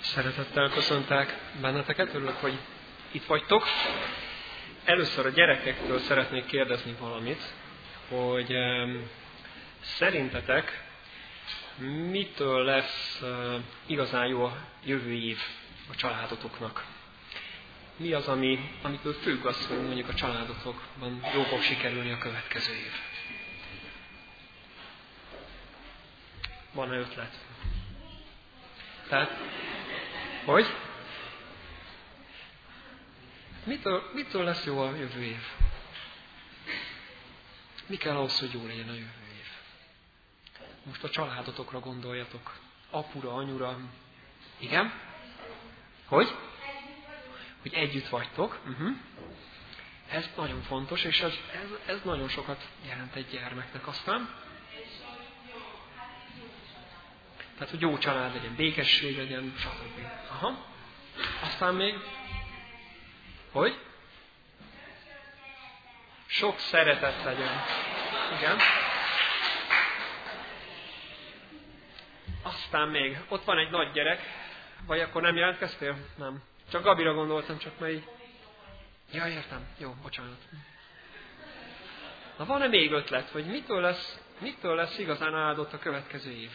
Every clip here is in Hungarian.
Szeretettel köszöntelek benneteket, örülök, hogy itt vagytok. Először a gyerekektől szeretnék kérdezni valamit, hogy szerintetek mitől lesz igazán jó a jövő év a családotoknak? Mi az, amitől függ az, hogy mondjuk a családotokban jól fog sikerülni a következő év? Van-e ötlet? Tehát, hogy? Mitől lesz jó a jövő év? Mi kell ahhoz, hogy jó legyen a jövő év? Most a családotokra gondoljatok. Apura, anyura. Igen? Hogy? Hogy együtt vagytok. Ez nagyon fontos, és ez nagyon sokat jelent egy gyermeknek aztán. Tehát, hogy jó család legyen, békesség legyen, stb. Aha. Aztán még, hogy? Sok szeretet legyen. Igen. Aztán még, ott van egy nagy gyerek, vagy akkor nem jelentkeztél? Nem. Csak Gabira gondoltam, csak már így. Ja, értem. Jó, bocsánat. Na van-e még ötlet, hogy mitől lesz igazán áldott a következő év?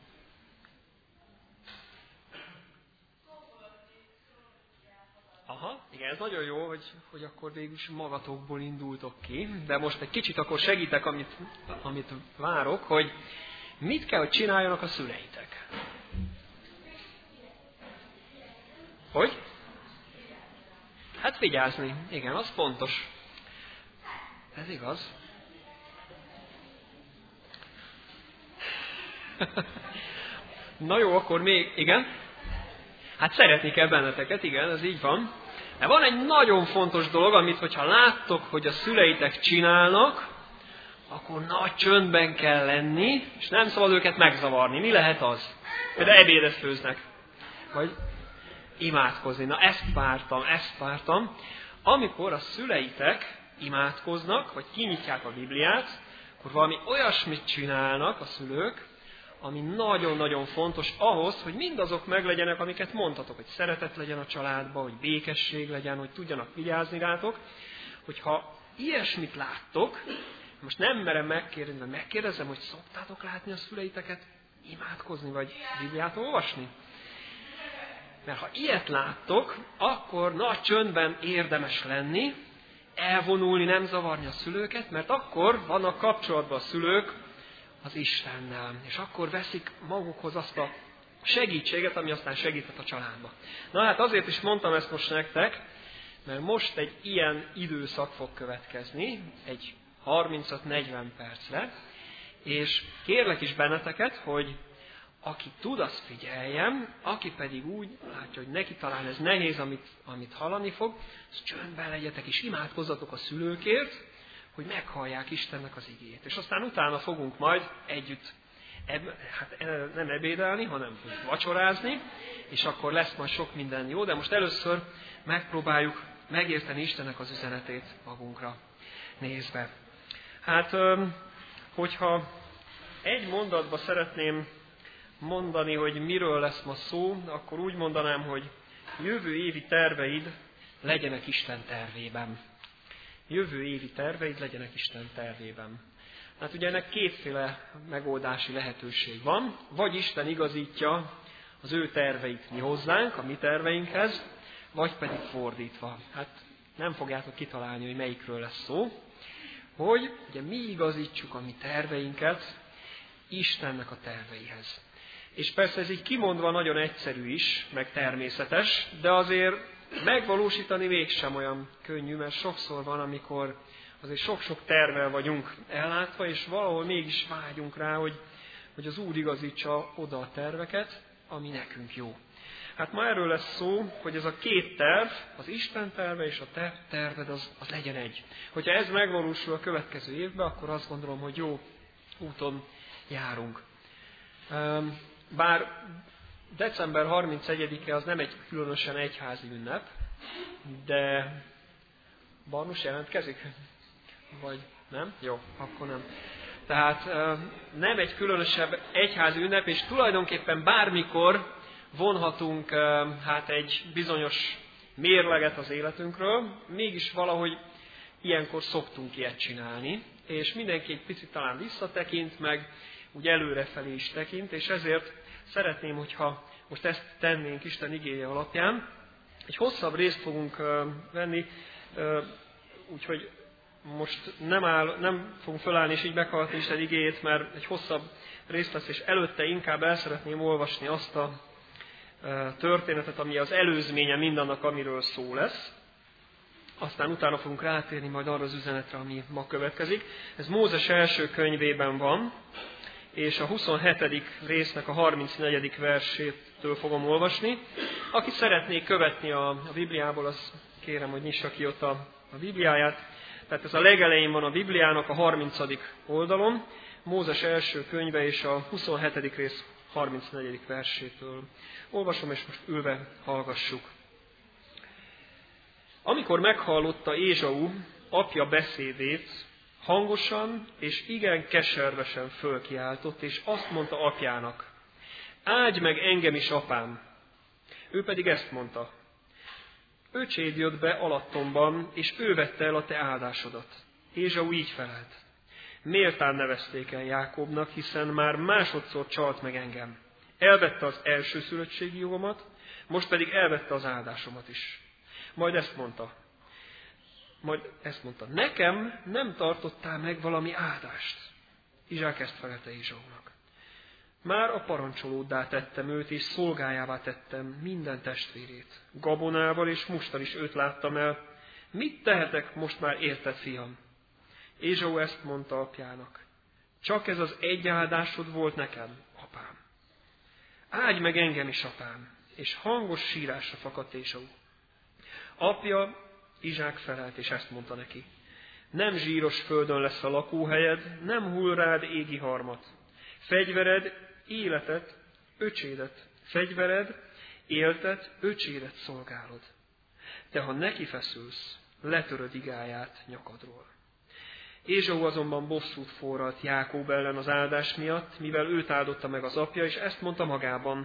Aha, igen, ez nagyon jó, hogy akkor végül is magatokból indultok ki, de most egy kicsit akkor segítek, amit várok, hogy mit kell, hogy csináljanak a szüleitek. Hogy? Hát vigyázni, igen, az fontos. Ez igaz. Na jó, akkor még, igen? Hát szeretni kell benneteket, igen, ez így van. De van egy nagyon fontos dolog, amit hogyha láttok, hogy a szüleitek csinálnak, akkor nagy csöndben kell lenni, és nem szabad őket megzavarni. Mi lehet az? Például ebédet főznek. Vagy imádkozni. Na ezt vártam. Amikor a szüleitek imádkoznak, vagy kinyitják a Bibliát, akkor valami olyasmit csinálnak a szülők, ami nagyon-nagyon fontos ahhoz, hogy mindazok meglegyenek, amiket mondhatok, hogy szeretet legyen a családban, hogy békesség legyen, hogy tudjanak vigyázni rátok. Hogyha ilyesmit láttok, most nem merem megkérdezni, de megkérdezem, hogy szoktátok látni a szüleiteket imádkozni, vagy Bibliát olvasni? Mert ha ilyet láttok, akkor nagy csöndben érdemes lenni, elvonulni, nem zavarni a szülőket, mert akkor vannak kapcsolatban a szülők az Istennel, és akkor veszik magukhoz azt a segítséget, ami aztán segíthet a családba. Na hát azért is mondtam ezt most nektek, mert most egy ilyen időszak fog következni, egy 35-40 percre, és kérlek is benneteket, hogy aki tud, az figyeljen, aki pedig úgy látja, hogy neki talán ez nehéz, amit hallani fog, az csöndben legyetek, és imádkozzatok a szülőkért, hogy meghallják Istennek az igéjét. És aztán utána fogunk majd együtt nem ebédelni, hanem vacsorázni, és akkor lesz majd sok minden jó, de most először megpróbáljuk megérteni Istennek az üzenetét magunkra nézve. Hát, hogyha egy mondatba szeretném mondani, hogy miről lesz ma szó, akkor úgy mondanám, hogy jövő évi terveid legyenek Isten tervében. Jövő évi terveid legyenek Isten tervében. Hát ugye ennek kétféle megoldási lehetőség van. Vagy Isten igazítja az ő terveit mi hozzánk, a mi terveinkhez, vagy pedig fordítva. Hát nem fogjátok kitalálni, hogy melyikről lesz szó. Hogy ugye mi igazítsuk a mi terveinket Istennek a terveihez. És persze ez így kimondva nagyon egyszerű is, meg természetes, de azért megvalósítani mégsem olyan könnyű, mert sokszor van, amikor azért sok-sok tervvel vagyunk ellátva, és valahol mégis vágyunk rá, hogy az Úr igazítsa oda a terveket, ami nekünk jó. Hát ma erről lesz szó, hogy ez a két terv, az Isten terve és a te terved, az legyen egy. Hogyha ez megvalósul a következő évben, akkor azt gondolom, hogy jó úton járunk. Bár december 31-e az nem egy különösen egyházi ünnep, de Barnus jelentkezik? Vagy nem? Jó, akkor nem. Tehát nem egy különösebb egyházi ünnep, és tulajdonképpen bármikor vonhatunk hát egy bizonyos mérleget az életünkről, mégis valahogy ilyenkor szoktunk ilyet csinálni, és mindenki egy picit talán visszatekint, meg úgy előrefelé is tekint, és ezért szeretném, hogyha most ezt tennénk Isten igéje alapján. Egy hosszabb részt fogunk venni, úgyhogy most nem fogunk fölállni és így meghallgatni Isten igéjét, mert egy hosszabb rész lesz, és előtte inkább el szeretném olvasni azt a történetet, ami az előzménye mindannak, amiről szó lesz. Aztán utána fogunk rátérni majd arra az üzenetre, ami ma következik. Ez Mózes első könyvében van, és a 27. résznek a 34. versétől fogom olvasni. Aki szeretné követni a Bibliából, az kérem, hogy nyissa ki ott a Bibliáját. Tehát ez a legelején van a Bibliának a 30. oldalon, Mózes első könyve és a 27. rész 34. versétől olvasom, és most ülve hallgassuk. Amikor meghallotta Ézsau apja beszédét, hangosan és igen keservesen fölkiáltott, és azt mondta apjának: áldj meg engem is, apám! Ő pedig ezt mondta: öcséd jött be alattomban, és ő vette el a te áldásodat. Ézsau így felelt: méltán nevezték el Jákobnak, hiszen már másodszor csalt meg engem. Elvette az elsőszülöttségi jogomat, most pedig elvette az áldásomat is. Majd ezt mondta, nekem nem tartottál meg valami áldást. Izsák ezt felelte Ézsaunak: már a parancsolóddá tettem őt, és szolgájává tettem minden testvérét. Gabonával és musttal is őt láttam el. Mit tehetek most már érted, fiam? Ézsau ezt mondta apjának: csak ez az egy áldásod volt nekem, apám. Áldj meg engem is, apám! És hangos sírásra fakadt Ézsau. Apja Izsák felelt, és ezt mondta neki: nem zsíros földön lesz a lakóhelyed, nem hull rád égi harmat. Fegyvered, éltet, öcsédet szolgálod. De ha neki feszülsz, letöröd igáját nyakadról. Ézsau azonban bosszút forralt Jákob ellen az áldás miatt, mivel őt áldotta meg az apja, és ezt mondta magában: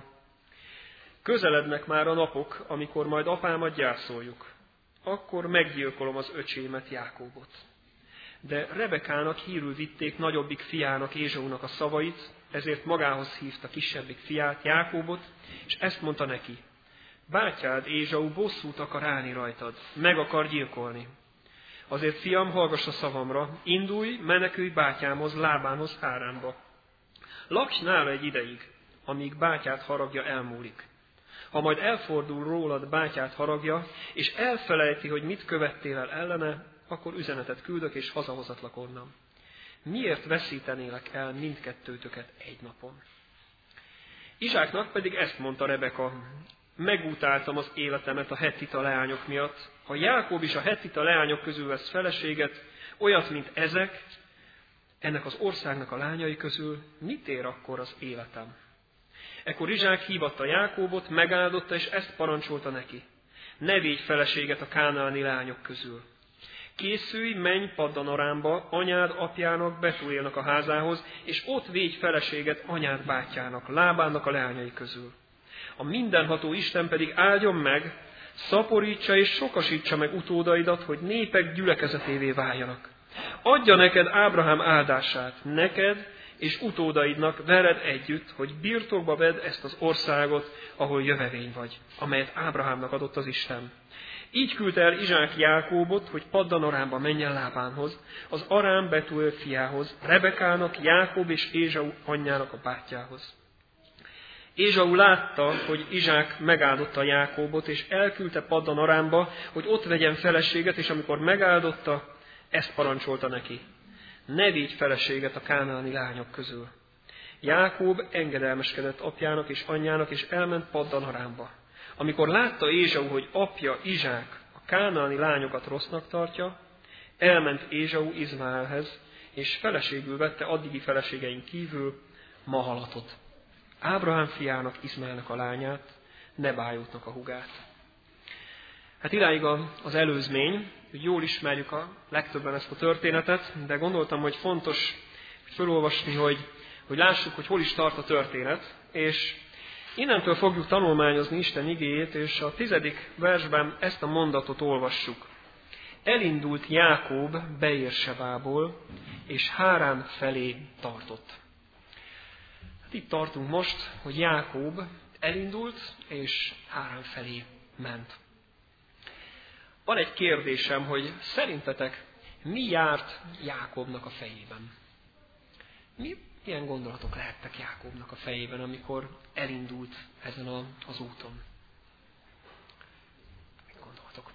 közelednek már a napok, amikor majd apámat gyászoljuk. Akkor meggyilkolom az öcsémet, Jákobot. De Rebekának hírül vitték nagyobbik fiának, Ézsaunak a szavait, ezért magához hívta kisebbik fiát, Jákobot, és ezt mondta neki: bátyád Ézsau bosszút akar állni rajtad, meg akar gyilkolni. Azért, fiam, hallgass a szavamra, indulj, menekülj bátyámhoz, Lábánhoz, Háránba. Lakj nála egy ideig, amíg bátyád haragja elmúlik. Ha majd elfordul rólad bátyád haragja, és elfelejti, hogy mit követtél el ellene, akkor üzenetet küldök, és hazahozatlak onnan. Miért veszítenélek el mindkettőtöket egy napon? Izsáknak pedig ezt mondta Rebeka: megutáltam az életemet a hettita leányok miatt. Ha Jákob is a hettita leányok közül vesz feleséget, olyat, mint ezek, ennek az országnak a lányai közül, mit ér akkor az életem? Ekkor Izsák hívatta Jákobot, megáldotta, és ezt parancsolta neki: ne védj feleséget a kánaáni lányok közül. Készülj, menj Paddan Arámba, anyád apjának, Betuélnak a házához, és ott védj feleséget anyád bátyjának, Lábánnak a leányai közül. A mindenható Isten pedig áldjon meg, szaporítsa és sokasítsa meg utódaidat, hogy népek gyülekezetévé váljanak. Adja neked Ábrahám áldását, neked és utódaidnak veled együtt, hogy birtokba vedd ezt az országot, ahol jövevény vagy, amelyet Ábrahámnak adott az Isten. Így küldte el Izsák Jákóbot, hogy Paddan Arámba menjen Lábánhoz, az Arám Betuél fiához, Rebekának, Jákob és Ézsau anyjának a bátyjához. Ézsau látta, hogy Izsák megáldotta Jákóbot, és elküldte Paddan Arámba, hogy ott vegyen feleséget, és amikor megáldotta, ezt parancsolta neki: ne védj feleséget a kánaáni lányok közül. Jákob engedelmeskedett apjának és anyjának, és elment Paddan Arámba. Amikor látta Ézsau, hogy apja Izsák a kánaáni lányokat rossznak tartja, elment Ézsau Izmaelhez, és feleségül vette addigi feleségein kívül Mahalatot, Ábrahám fiának, Izmaelnek a lányát, Nebájótnak a hugát. Hát idáig az előzmény, hogy jól ismerjük a legtöbben ezt a történetet, de gondoltam, hogy fontos felolvasni, hogy lássuk, hogy hol is tart a történet, és Innentől fogjuk tanulmányozni Isten igéjét, és a 10. versben ezt a mondatot olvassuk. Elindult Jákob Beérsebából, és Hárán felé tartott. Hát itt tartunk most, hogy Jákob elindult, és Hárán felé ment. Van egy kérdésem, hogy szerintetek mi járt Jákobnak a fejében? Milyen gondolatok lehettek Jákobnak a fejében, amikor elindult ezen az úton? Mit gondoltok?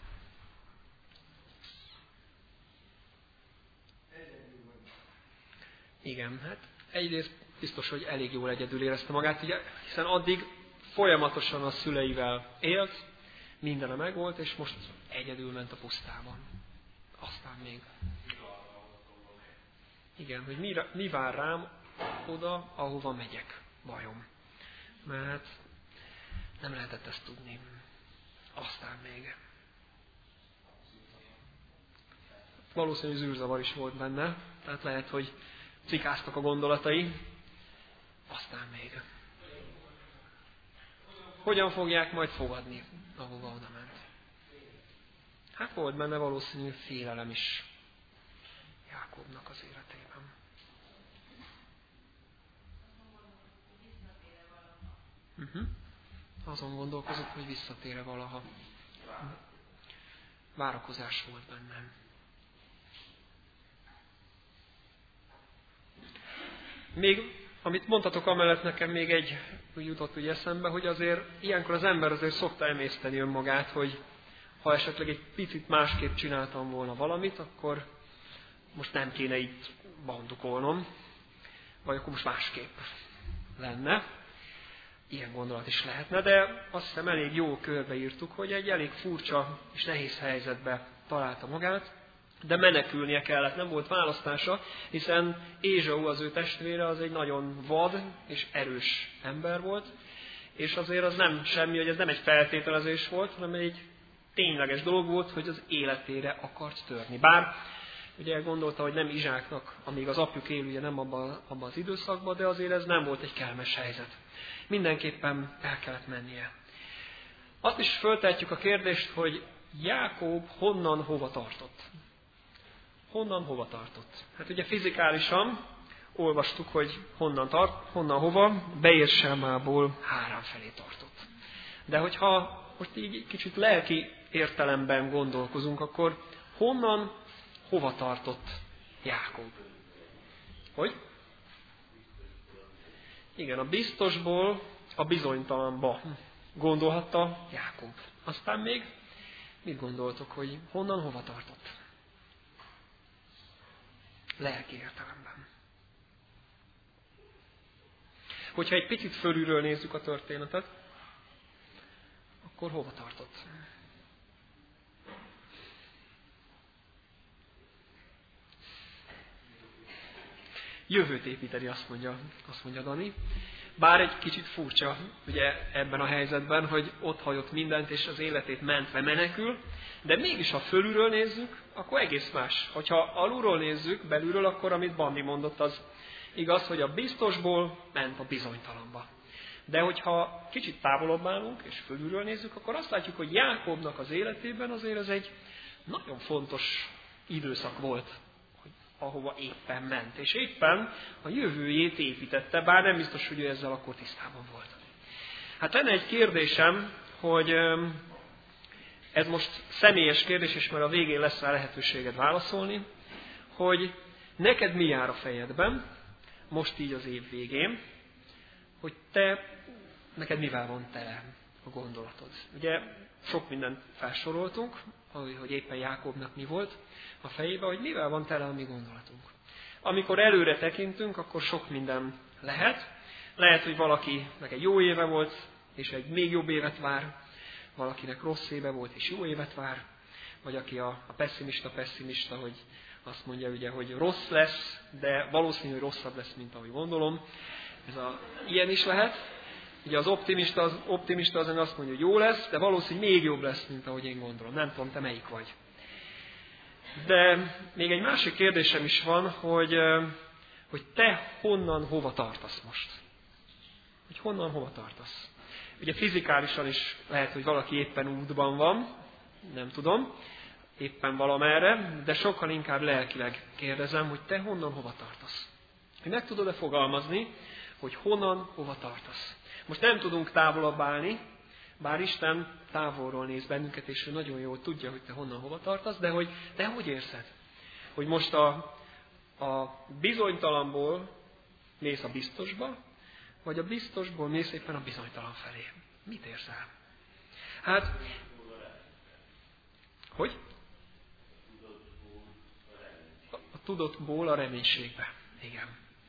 Igen, hát egyrészt biztos, hogy elég jól egyedül érezte magát, ugye, hiszen addig folyamatosan a szüleivel élt, mindene megvolt, és most egyedül ment a pusztában. Aztán még. Igen, hogy mi vár rám oda, ahova megyek, bajom. Mert nem lehetett ezt tudni. Aztán még. Valószínűleg zűrzavar is volt benne, tehát lehet, hogy cikáztak a gondolatai. Aztán még. Hogyan fogják majd fogadni, ahova oda ment? Hát volt benne valószínű félelem is Jákobnak az életében. Azon gondolkozott, hogy visszatér-e valaha. Várakozás volt bennem. Még, amit mondtatok amellett, nekem még egy jutott úgy eszembe, hogy azért ilyenkor az ember azért szokta emészteni önmagát, hogy ha esetleg egy picit másképp csináltam volna valamit, akkor most nem kéne itt bandukolnom, vagy akkor most másképp lenne. Ilyen gondolat is lehetne, de azt hiszem elég jó körbeírtuk, hogy egy elég furcsa és nehéz helyzetbe találta magát, de menekülnie kellett, nem volt választása, hiszen Ézsau, az ő testvére, az egy nagyon vad és erős ember volt, és azért az nem semmi, hogy ez nem egy feltételezés volt, hanem egy tényleges dolog volt, hogy az életére akart törni. Bár ugye gondolta, hogy nem Izsáknak, amíg az apjuk él, ugye nem abban az időszakban, de azért ez nem volt egy kellemes helyzet. Mindenképpen el kellett mennie. Azt is föltehetjük a kérdést, hogy Jákob honnan hova tartott. Honnan hova tartott? Hát ugye fizikálisan olvastuk, hogy honnan hova, Beérsemából Hárán felé tartott. De hogyha most így kicsit lelki értelemben gondolkozunk, akkor honnan hova tartott Jákob? Hogy? Igen, a biztosból a bizonytalanba gondolhatta Jákob. Aztán még mit gondoltok, hogy honnan hova tartott? Lelki értelemben. Hogyha egy picit fölülről nézzük a történetet, akkor hova tartott? Jövőt építeni, azt mondja Dani. Bár egy kicsit furcsa ugye ebben a helyzetben, hogy ott hagyott mindent, és az életét mentve menekül, de mégis, ha fölülről nézzük, akkor egész más. Hogyha alulról nézzük, belülről, akkor amit Bandi mondott, az igaz, hogy a biztosból ment a bizonytalanba. De hogyha kicsit távolabb állunk, és fölülről nézzük, akkor azt látjuk, hogy Jákobnak az életében azért ez egy nagyon fontos időszak volt, ahova éppen ment. És éppen a jövőjét építette, bár nem biztos, hogy ő ezzel akkor tisztában volt. Hát lenne egy kérdésem, hogy ez most személyes kérdés, és már a végén lesz rá lehetőséged válaszolni, hogy neked mi jár a fejedben, most így az év végén, hogy neked mivel van tele a gondolatod. Ugye sok mindent felsoroltunk, hogy éppen Jákobnak mi volt a fejében, hogy mivel van tele a mi gondolatunk. Amikor előre tekintünk, akkor sok minden lehet. Lehet, hogy valakinek egy jó éve volt, és egy még jobb évet vár, valakinek rossz éve volt, és jó évet vár, vagy aki a pessimista, hogy azt mondja, ugye, hogy rossz lesz, de valószínű, hogy rosszabb lesz, mint ahogy gondolom. Ilyen is lehet. Ugye az optimista azon azt mondja, hogy jó lesz, de valószínű még jobb lesz, mint ahogy én gondolom. Nem tudom, te melyik vagy. De még egy másik kérdésem is van, hogy te honnan hova tartasz most? Hogy honnan hova tartasz? Ugye fizikálisan is lehet, hogy valaki éppen útban van, nem tudom, éppen valamerre, de sokkal inkább lelkileg kérdezem, hogy te honnan hova tartasz. Hogy meg tudod-e fogalmazni, hogy honnan hova tartasz. Most nem tudunk távolabb állni, bár Isten távolról néz bennünket, és ő nagyon jól tudja, hogy te honnan hova tartasz, de hogy te hogy érzed? Hogy most a bizonytalanból mész a biztosba, vagy a biztosból mész éppen a bizonytalan felé. Mit érzel? Hát, hogy? A tudatból a reménységbe. Igen.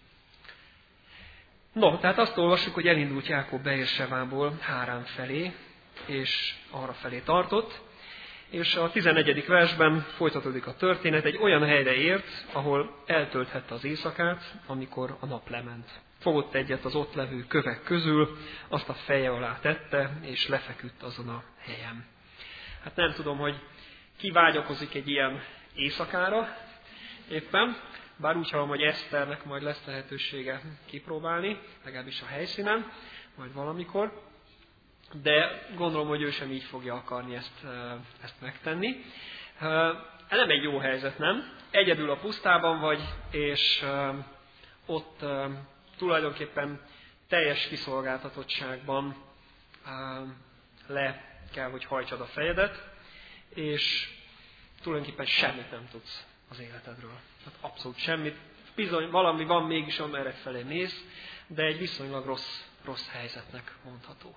No, tehát azt olvassuk, hogy elindult Jákob Beérsevából Hárán felé, és arra felé tartott, és a 11. versben folytatódik a történet, egy olyan helyre ért, ahol eltölthette az éjszakát, amikor a nap lement. Fogott egyet az ott levő kövek közül, azt a feje alá tette, és lefeküdt azon a helyen. Hát nem tudom, hogy ki vágyakozik egy ilyen éjszakára éppen, bár úgy hallom, hogy Eszternek majd lesz lehetősége kipróbálni, legalábbis a helyszínen, majd valamikor, de gondolom, hogy ő sem így fogja akarni ezt megtenni. Nem egy jó helyzet, nem? Egyedül a pusztában vagy, és ott tulajdonképpen teljes kiszolgáltatottságban le kell, hogy hajtsad a fejedet, és tulajdonképpen semmit nem tudsz az életedről. Tehát abszolút semmit. Bizony, valami van mégis, amerre felé mész, de egy viszonylag rossz helyzetnek mondható.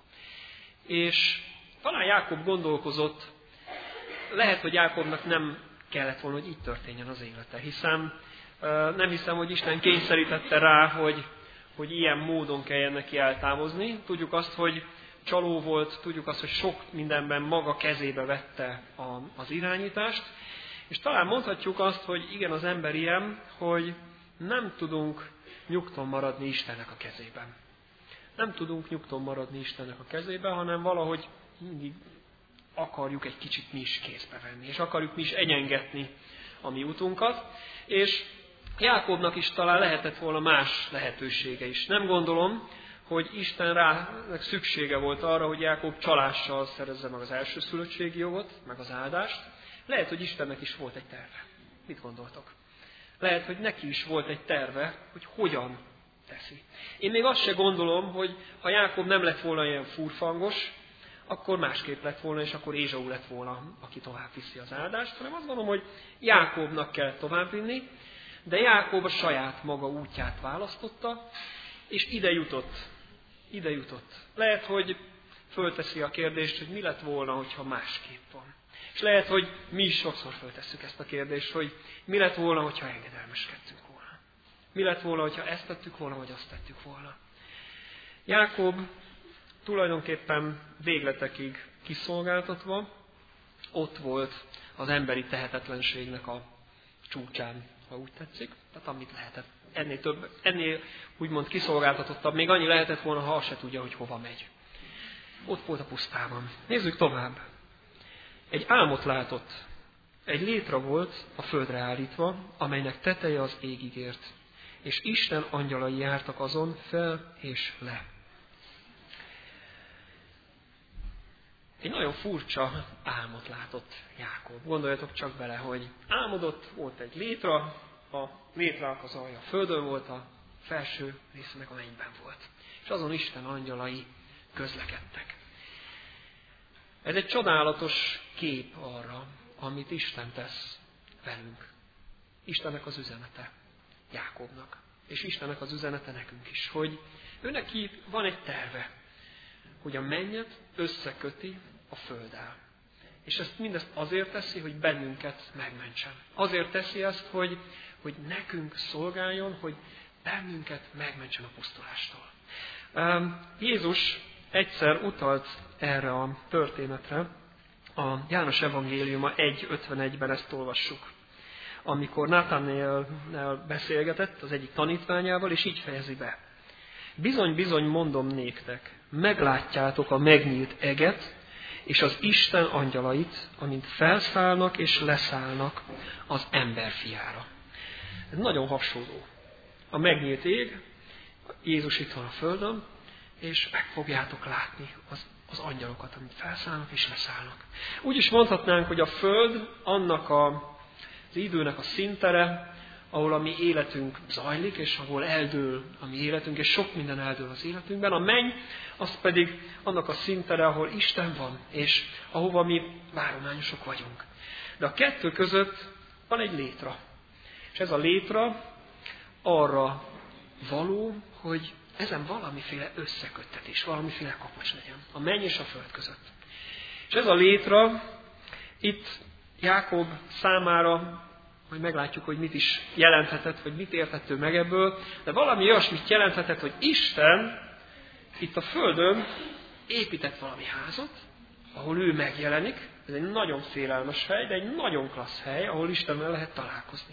És talán Jákob gondolkozott, lehet, hogy Jákobnak nem kellett volna, hogy így történjen az élete, hiszen nem hiszem, hogy Isten kényszerítette rá, hogy ilyen módon kelljen neki eltávozni. Tudjuk azt, hogy csaló volt, tudjuk azt, hogy sok mindenben maga kezébe vette az irányítást, és talán mondhatjuk azt, hogy igen, az ember ilyen, hogy nem tudunk nyugton maradni Istennek a kezében. Nem tudunk nyugton maradni Istennek a kezében, hanem valahogy mindig akarjuk egy kicsit mi is kézbe venni, és akarjuk mi is egyengetni a mi utunkat, és Jákobnak is talán lehetett volna más lehetősége is. Nem gondolom, hogy Isten rának szüksége volt arra, hogy Jákob csalással szerezze meg az elsőszülöttségi jogot, meg az áldást. Lehet, hogy Istennek is volt egy terve. Mit gondoltok? Lehet, hogy neki is volt egy terve, hogy hogyan teszi. Én még azt se gondolom, hogy ha Jákob nem lett volna ilyen furfangos, akkor másképp lett volna, és akkor Ézsau lett volna, aki tovább viszi az áldást, hanem azt gondolom, hogy Jákobnak kell továbbvinni, de Jákob a saját maga útját választotta, és ide jutott. Lehet, hogy fölteszi a kérdést, hogy mi lett volna, hogyha másképp van. És lehet, hogy mi is sokszor föltesszük ezt a kérdést, hogy mi lett volna, hogyha engedelmeskedtünk volna. Mi lett volna, hogyha ezt tettük volna, vagy azt tettük volna. Jákob tulajdonképpen végletekig kiszolgáltatva, ott volt az emberi tehetetlenségnek a csúcsán, ha úgy tetszik. Tehát amit lehetett, ennél úgymond kiszolgáltatottabb, még annyi lehetett volna, ha azt se tudja, hogy hova megy. Ott volt a pusztában. Nézzük tovább. Egy álmot látott. Egy létra volt a földre állítva, amelynek teteje az égig ért. És Isten angyalai jártak azon fel és le. Egy nagyon furcsa álmot látott Jákob. Gondoljatok csak bele, hogy álmodott, volt egy létra, a létrának az alja a földön volt, a felső része meg a mennyben volt. És azon Isten angyalai közlekedtek. Ez egy csodálatos kép arra, amit Isten tesz velünk. Istennek az üzenete Jákobnak. És Istennek az üzenete nekünk is, hogy őneki van egy terve, hogy a mennyet összeköti a földdel. És ezt mindezt azért teszi, hogy bennünket megmentsen. Azért teszi ezt, hogy nekünk szolgáljon, hogy bennünket megmentsen a pusztulástól. Jézus egyszer utalt erre a történetre, a János evangéliuma 1.51-ben ezt olvassuk. Amikor Náthanaéllel beszélgetett az egyik tanítványával, és így fejezi be. Bizony, bizony mondom néktek, meglátjátok a megnyílt eget, és az Isten angyalait, amint felszállnak és leszállnak az emberfiára. Ez nagyon hasonló. A megnyílt ég, Jézus itt van a földön, és meg fogjátok látni az angyalokat, amit felszállnak és leszállnak. Úgy is mondhatnánk, hogy a Föld annak az időnek a színtere, ahol a mi életünk zajlik, és ahol eldől a mi életünk, és sok minden eldől az életünkben. A menny, az pedig annak a színtere, ahol Isten van, és ahova mi várományosok vagyunk. De a kettő között van egy létra. És ez a létra arra való, hogy ezen valamiféle összeköttetés, valamiféle kapocs legyen. A menny és a föld között. És ez a létra itt Jákob számára, majd meglátjuk, hogy mit is jelenthetett, vagy mit értett ő meg ebből, de valami olyasmit jelenthetett, hogy Isten itt a földön épített valami házat, ahol ő megjelenik. Ez egy nagyon félelmes hely, de egy nagyon klassz hely, ahol Istennel lehet találkozni.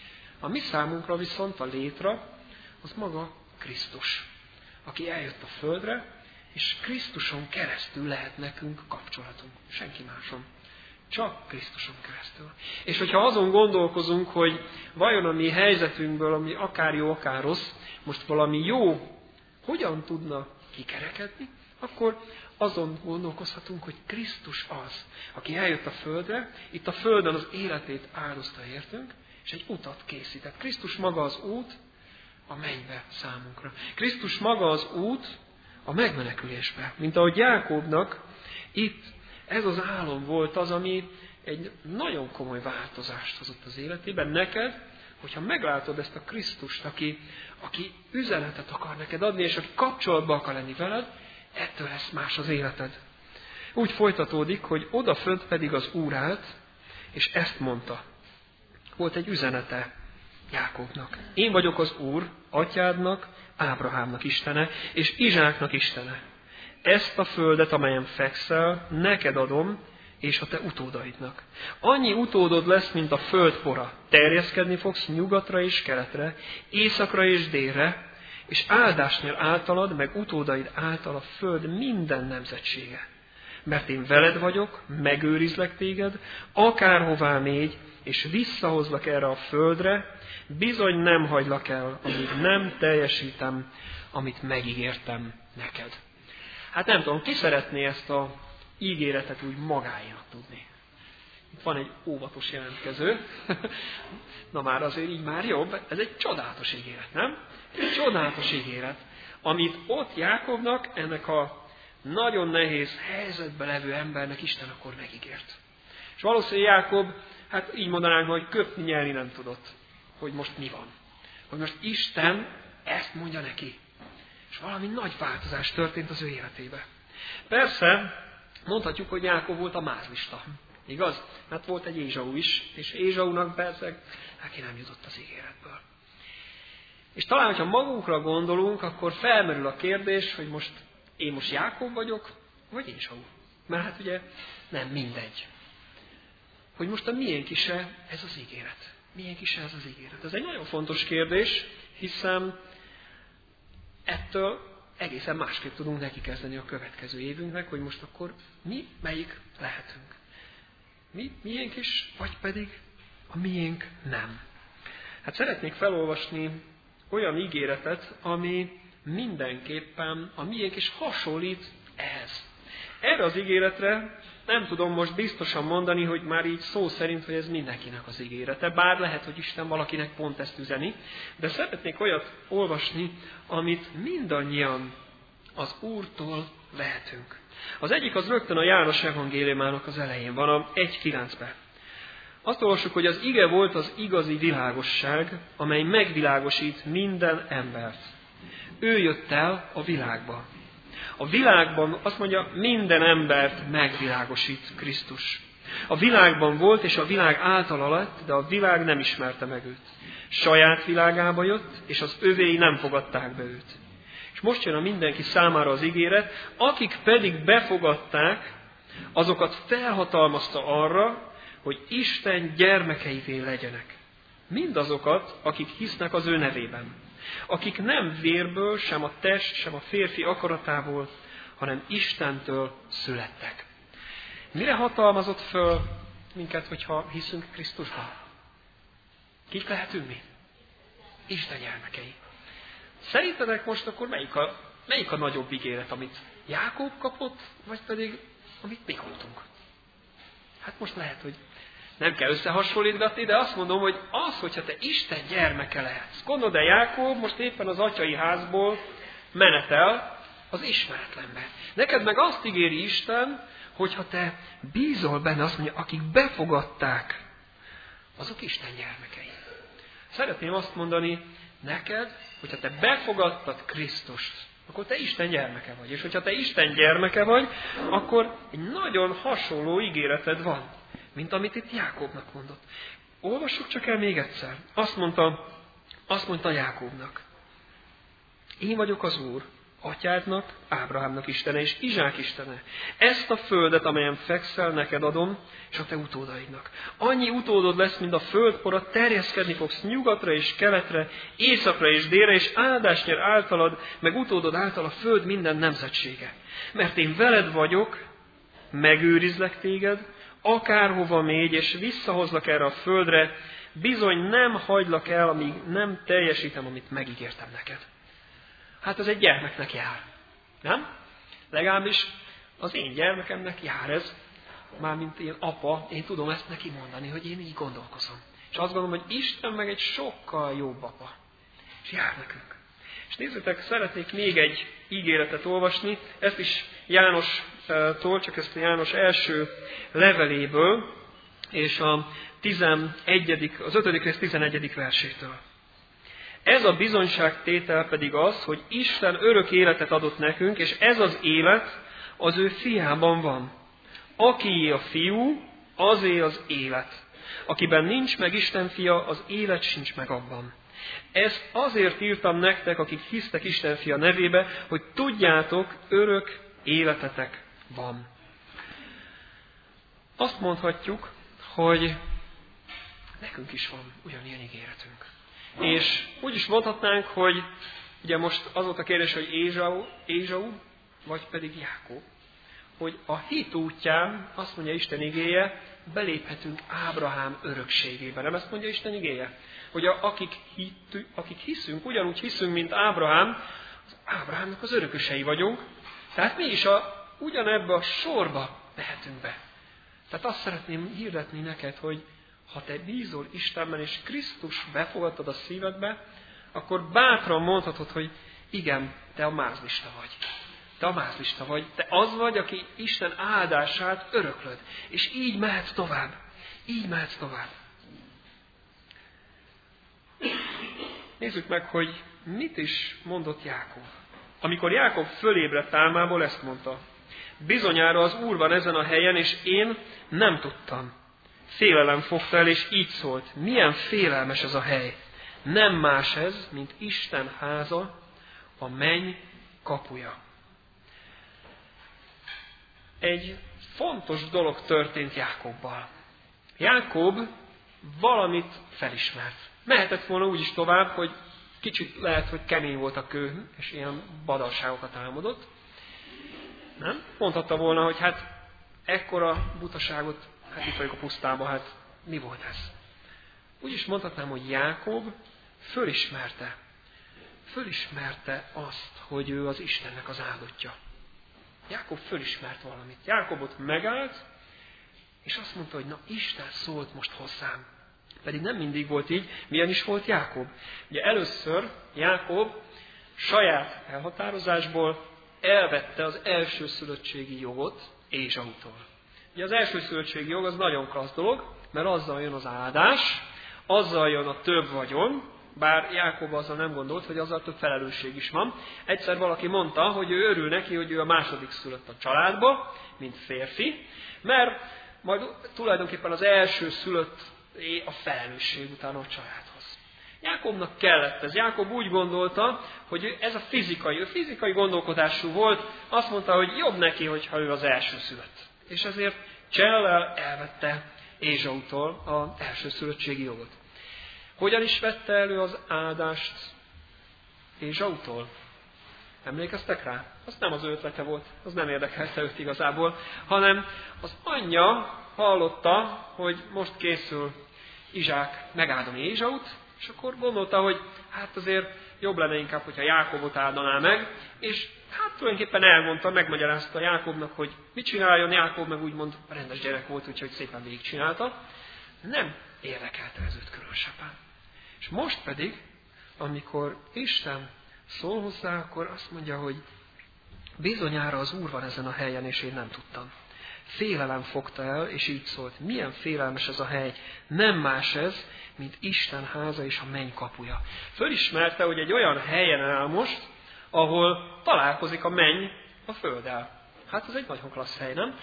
A mi számunkra viszont a létra, az maga Krisztus, aki eljött a földre, és Krisztuson keresztül lehet nekünk kapcsolatunk. Senki máson. Csak Krisztuson keresztül. És hogyha azon gondolkozunk, hogy vajon a mi helyzetünkből, ami akár jó, akár rossz, most valami jó, hogyan tudna kikerekedni, akkor azon gondolkozhatunk, hogy Krisztus az, aki eljött a földre, itt a földön az életét áldozta értünk, és egy utat készített. Krisztus maga az út a mennybe számunkra. Krisztus maga az út a megmenekülésbe. Mint ahogy Jákobnak itt ez az álom volt az, ami egy nagyon komoly változást hozott az életében. Neked, hogyha meglátod ezt a Krisztust, aki üzenetet akar neked adni, és aki kapcsolatban akar lenni veled, ettől lesz más az életed. Úgy folytatódik, hogy odafönt pedig az Úr állt, és ezt mondta. Volt egy üzenete Jákobnak. Én vagyok az Úr, atyádnak, Ábrahámnak Istene, és Izsáknak Istene. Ezt a földet, amelyen fekszel, neked adom, és a te utódaidnak. Annyi utódod lesz, mint a föld pora. Terjeszkedni fogsz nyugatra és keletre, északra és délre, és áldás nyer általad, meg utódaid által a föld minden nemzetsége. Mert én veled vagyok, megőrizlek téged, akárhová mégy, és visszahozlak erre a földre, bizony nem hagylak el, amíg nem teljesítem, amit megígértem neked. Hát nem tudom, ki szeretné ezt a ígéretet úgy magáénak tudni. Itt van egy óvatos jelentkező. Na már azért így már jobb. Ez egy csodálatos ígéret, nem? Egy csodálatos ígéret, amit ott Jákobnak, ennek a nagyon nehéz helyzetben levő embernek Isten akkor megígért. És valószínűleg Jákob, hát így mondanánk, hogy köpni, nyelni nem tudott, hogy most mi van. Hogy most Isten ezt mondja neki. És valami nagy változás történt az ő életébe. Persze, mondhatjuk, hogy Jákob volt a mázlista. Igaz? Mert volt egy Ézsau is, és Ézsaunak persze neki nem jutott az ígéretből. És talán, hogyha magunkra gondolunk, akkor felmerül a kérdés, hogy én most Jákob vagyok, vagy Ézsau. Mert hát ugye nem mindegy. Hogy most a miénk is-e ez az ígéret? Miénk is ez az ígéret? Ez egy nagyon fontos kérdés, hiszen ettől egészen másképp tudunk neki kezdeni a következő évünknek, hogy most akkor mi melyik lehetünk. Mi miénk is, vagy pedig a miénk nem. Hát szeretnék felolvasni olyan ígéretet, ami mindenképpen a miénk is hasonlít ehhez. Erre az ígéretre nem tudom most biztosan mondani, hogy már így szó szerint, hogy ez mindenkinek az ígérete, bár lehet, hogy Isten valakinek pont ezt üzeni, de szeretnék olyat olvasni, amit mindannyian az Úrtól vehetünk. Az egyik az rögtön a János evangéliumának az elején van, a 1.9-ben. Azt olvassuk, hogy az ige volt az igazi világosság, amely megvilágosít minden embert. Ő jött el a világba. A világban, azt mondja, minden embert megvilágosít Krisztus. A világban volt, és a világ általa lett, de a világ nem ismerte meg őt. Saját világába jött, és az övéi nem fogadták be őt. És most jön a mindenki számára az ígéret, akik pedig befogadták, azokat felhatalmazta arra, hogy Isten gyermekeivé legyenek. Mindazokat, akik hisznek az ő nevében. Akik nem vérből, sem a test, sem a férfi akaratából, hanem Istentől születtek. Mire hatalmazott föl minket, hogyha hiszünk Krisztusban? Kik lehetünk mi? Isten gyermekei. Szerintetek most akkor melyik a melyik a nagyobb ígéret, amit Jákob kapott, vagy pedig amit mi kaptunk? Hát most lehet, hogy nem kell összehasonlítgatni, de azt mondom, hogy az, hogyha te Isten gyermeke lehetsz. Gondold el, Jákob most éppen az atyai házból menetel az ismeretlenbe. Neked meg azt ígéri Isten, hogyha te bízol benne, azt mondja, akik befogadták, azok Isten gyermekei. Szeretném azt mondani neked, hogyha te befogadtad Krisztust, akkor te Isten gyermeke vagy. És hogyha te Isten gyermeke vagy, akkor egy nagyon hasonló ígéreted van, mint amit itt Jákobnak mondott. Olvassuk csak el még egyszer. Azt mondta Jákobnak. Én vagyok az Úr, atyádnak, Ábrahámnak Istene és Izsák Istene. Ezt a földet, amelyen fekszel, neked adom, és a te utódaidnak. Annyi utódod lesz, mint a földpora, terjeszkedni fogsz nyugatra és keletre, északra és délre, és áldást nyer általad, meg utódod által a föld minden nemzetsége. Mert én veled vagyok, megőrizlek téged, akárhova mégy, és visszahozlak erre a földre, bizony nem hagylak el, amíg nem teljesítem, amit megígértem neked. Hát ez egy gyermeknek jár. Nem? Legalábbis az én gyermekemnek jár ez. Mármint én apa, én tudom ezt neki mondani, hogy én így gondolkozom. És azt gondolom, hogy Isten meg egy sokkal jobb apa. És jár nekünk. És nézzétek, szeretnék még egy ígéretet olvasni. Ezt is Jánostól, csak ezt a János első leveléből, és az 5. rész 11. versétől. Ez a bizonyságtétel pedig az, hogy Isten örök életet adott nekünk, és ez az élet az ő fiában van. Akié a fiú, azé az élet. Akiben nincs meg Isten fia, az élet sincs meg abban. Ezt azért írtam nektek, akik hisztek Isten fia nevébe, hogy tudjátok, örök életetek van. Azt mondhatjuk, hogy nekünk is van ugyanilyen ígéretünk. És úgy is mondhatnánk, hogy ugye most az volt a kérdés, hogy Ézsau, vagy pedig Jákob. Hogy a hit útján, azt mondja Isten igéje, beléphetünk Ábrahám örökségébe. Nem ezt mondja Isten igéje? Hogy akik hiszünk, ugyanúgy hiszünk, mint Ábrahám, az Ábrahámnak az örökösei vagyunk. Tehát mi is ugyanebbe a sorba mehetünk be. Tehát azt szeretném hirdetni neked, hogy ha te bízol Istenben, és Krisztus befogadtad a szívedbe, akkor bátran mondhatod, hogy igen, te a mázlista vagy. Te a mázlista vagy. Te az vagy, aki Isten áldását öröklöd. És így mehetsz tovább. Így mehetsz tovább. Nézzük meg, hogy mit is mondott Jákob. Amikor Jákob fölébredt álmából, ezt mondta. Bizonyára az Úr van ezen a helyen, és én nem tudtam. Félelem fogta el, és így szólt. Milyen félelmes ez a hely. Nem más ez, mint Isten háza, a menny kapuja. Egy fontos dolog történt Jákobbal. Jákob valamit felismert. Mehetett volna úgy is tovább, hogy kicsit lehet, hogy kemény volt a kő, és ilyen badalságokat álmodott. Nem? Mondhatta volna, hogy hát ekkora butaságot, hát itt vagyok a pusztában, hát mi volt ez? Úgy is mondhatnám, hogy Jákob fölismerte azt, hogy ő az Istennek az áldottja. Jákob fölismert valamit. Jákobot megállt, és azt mondta, hogy na, Isten szólt most hozzám. Pedig nem mindig volt így. Milyen is volt Jákob? Ugye először Jákob saját elhatározásból elvette az elsőszülöttségi jogot Ézsautól. Ugye az elsőszülöttségi jog az nagyon klassz dolog, mert azzal jön az áldás, azzal jön a több vagyon, bár Jákob azzal nem gondolt, hogy azzal több felelősség is van. Egyszer valaki mondta, hogy ő örül neki, hogy ő a második szülött a családba, mint férfi, mert majd tulajdonképpen az első szülött a felelősség utána a családhoz. Jákobnak kellett ez. Jákob úgy gondolta, hogy ez a fizikai gondolkodású volt, azt mondta, hogy jobb neki, hogyha ő az első szülött. És ezért csellel elvette Ézsautól az elsőszülöttségi jogot. Hogyan is vette elő az áldást Ézsautól? Emlékeztek rá? Az nem az ő ötlete volt, az nem érdekelte őt igazából, hanem az anyja hallotta, hogy most készül Izsák megáldani Ézsaut, És akkor gondolta, hogy hát azért jobb lenne inkább, hogyha Jákobot áldaná meg, és hát tulajdonképpen elmondta, megmagyarázta Jákobnak, hogy mit csináljon. Jákob meg úgymond rendes gyerek volt, úgyhogy szépen végigcsinálta. Nem érdekelte ez őt különösebben. És most pedig, amikor Isten szól hozzá, akkor azt mondja, hogy bizonyára az Úr van ezen a helyen, és én nem tudtam. Félelem fogta el, és így szólt, milyen félelmes ez a hely, nem más ez, mint Isten háza és a menny kapuja. Fölismerte, hogy egy olyan helyen áll most, ahol találkozik a menny a földdel. Hát ez egy nagyon klassz hely, nem?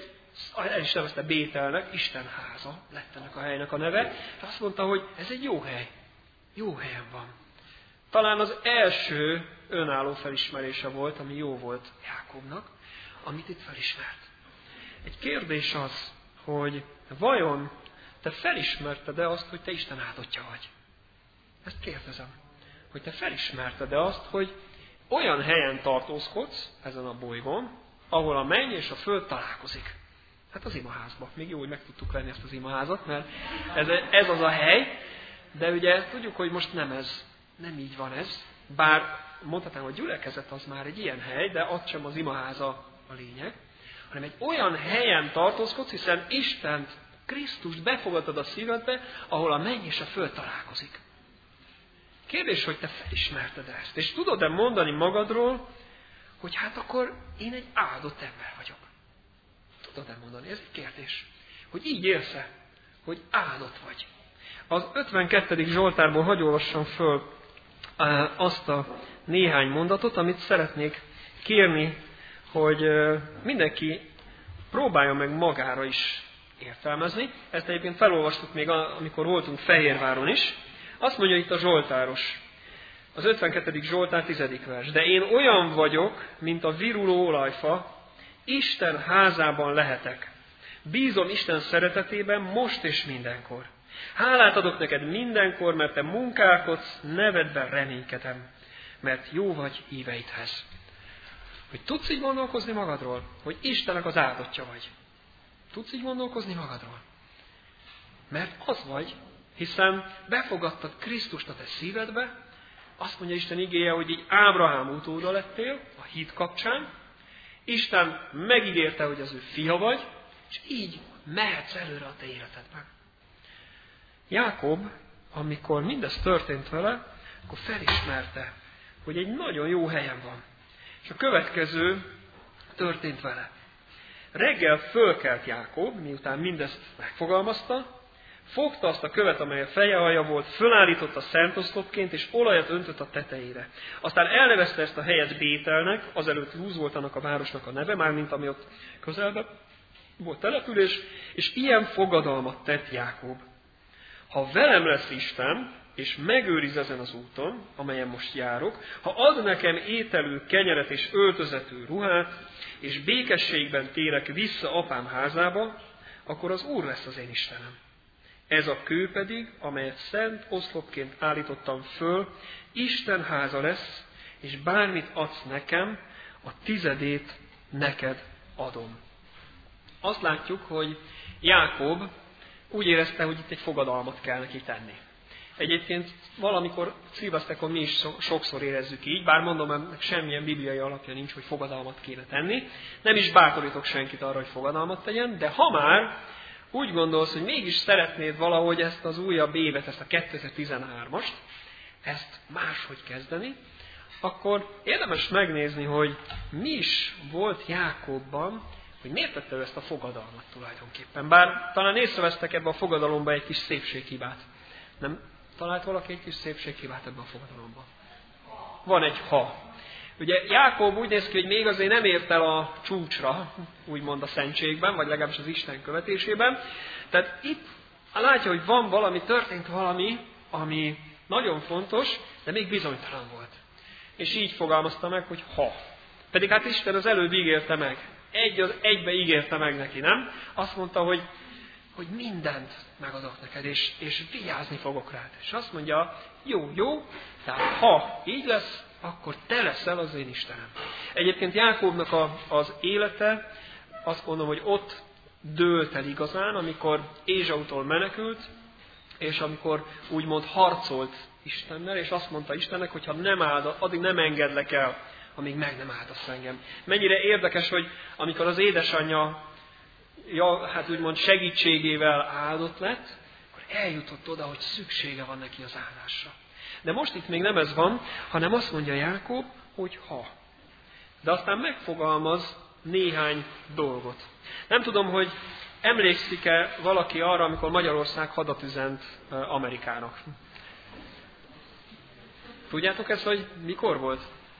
El is nevezte Bételnek, Isten háza lett ennek a helynek a neve, és azt mondta, hogy ez egy jó hely. Jó helyen van. Talán az első önálló felismerése volt, ami jó volt Jákobnak, amit itt felismert. Egy kérdés az, hogy vajon te felismerted-e azt, hogy te Isten áldottja vagy? Ezt kérdezem. Hogy te felismerted-e azt, hogy olyan helyen tartózkodsz ezen a bolygón, ahol a menny és a föld találkozik. Hát az imaházban. Még jó, hogy meg tudtuk venni ezt az imaházat, mert ez az a hely, de ugye tudjuk, hogy most nem így van ez. Bár mondhatnám, hogy gyülekezet az már egy ilyen hely, de az sem az imaháza a lényeg, hanem egy olyan helyen tartózkodsz, hiszen Istent, Krisztust befogadod a szívedbe, ahol a menny és a föld találkozik. Kérdés, hogy te felismerted ezt, és tudod-e mondani magadról, hogy hát akkor én egy áldott ember vagyok. Tudod-e mondani? Ez egy kérdés. Hogy így élsz-e, hogy áldott vagy. Az 52. Zsoltárból hadd olvassam föl azt a néhány mondatot, amit szeretnék kérni, hogy mindenki próbálja meg magára is értelmezni. Ezt egyébként felolvastuk még, amikor voltunk Fehérváron is. Azt mondja itt a zsoltáros, az 52. Zsoltár 10. vers. De én olyan vagyok, mint a viruló olajfa, Isten házában lehetek. Bízom Isten szeretetében most és mindenkor. Hálát adok neked mindenkor, mert te munkálkodsz, nevedben reménykedem, mert jó vagy híveidhez. Hogy tudsz így gondolkozni magadról, hogy Istennek az áldottja vagy. Tudsz így gondolkozni magadról? Mert az vagy, hiszen befogadtad Krisztust a te szívedbe, azt mondja Isten igéje, hogy így Ábrahám utóda lettél a hit kapcsán, Isten megígérte, hogy az ő fia vagy, és így mehetsz előre a te életedben. Jákob, amikor mindez történt vele, akkor felismerte, hogy egy nagyon jó helyen van. És a következő történt vele. Reggel fölkelt Jákob, miután mindezt megfogalmazta, fogta azt a követ, amely a feje alja volt, fölállította szentoszlopként, és olajat öntött a tetejére. Aztán elnevezte ezt a helyet Bételnek, azelőtt Lúz volt annak a városnak a neve, mármint ami ott közelben volt település, és ilyen fogadalmat tett Jákob. Ha velem lesz Isten, és megőriz ezen az úton, amelyen most járok, ha ad nekem ételű kenyeret és öltözetű ruhát, és békességben térek vissza apám házába, akkor az Úr lesz az én Istenem. Ez a kő pedig, amelyet szent oszlopként állítottam föl, Isten háza lesz, és bármit adsz nekem, a 10 neked adom. Azt látjuk, hogy Jákob úgy érezte, hogy itt egy fogadalmat kell neki tenni. Egyébként valamikor szilveszterkor mi is sokszor érezzük így, bár mondom, ennek semmilyen bibliai alapja nincs, hogy fogadalmat kéne tenni. Nem is bátorítok senkit arra, hogy fogadalmat tegyen, de ha már úgy gondolsz, hogy mégis szeretnéd valahogy ezt az újabb évet, ezt a 2013-ast, ezt máshogy kezdeni, akkor érdemes megnézni, hogy mi is volt Jákobban, hogy miért tette ő ezt a fogadalmat tulajdonképpen. Bár talán észrevesztek ebbe a fogadalomba egy kis szépséghibát. Nem talált valaki egy kis szépséghibát ebbe a fogadalomban? Van egy ha. Ugye Jákob úgy néz ki, hogy még azért nem ért el a csúcsra, úgymond a szentségben, vagy legalábbis az Isten követésében. Tehát itt látja, hogy van valami, történt valami, ami nagyon fontos, de még bizonytalan volt. És így fogalmazta meg, hogy ha. Pedig hát Isten az előbb ígérte meg. Egybe ígérte meg neki, nem? Azt mondta, hogy mindent megadok neked, és vigyázni fogok rád. És azt mondja, jó, tehát ha így lesz, akkor te leszel az én Istenem. Egyébként Jákobnak az élete, azt mondom, hogy ott dőlt el igazán, amikor Ézsautól menekült, és amikor úgymond harcolt Istennel, és azt mondta Istennek, hogy ha nem áldod, addig nem engedlek el, amíg meg nem áldasz engem. Mennyire érdekes, hogy amikor az édesanyja hát úgymond segítségével áldott lett, akkor eljutott oda, hogy szüksége van neki az áldásra. De most itt még nem ez van, hanem azt mondja Jákob, hogy ha. De aztán megfogalmaz néhány dolgot. Nem tudom, hogy emlékszik-e valaki arra, amikor Magyarország hadat üzent Amerikának. Tudjátok ezt, hogy mikor volt?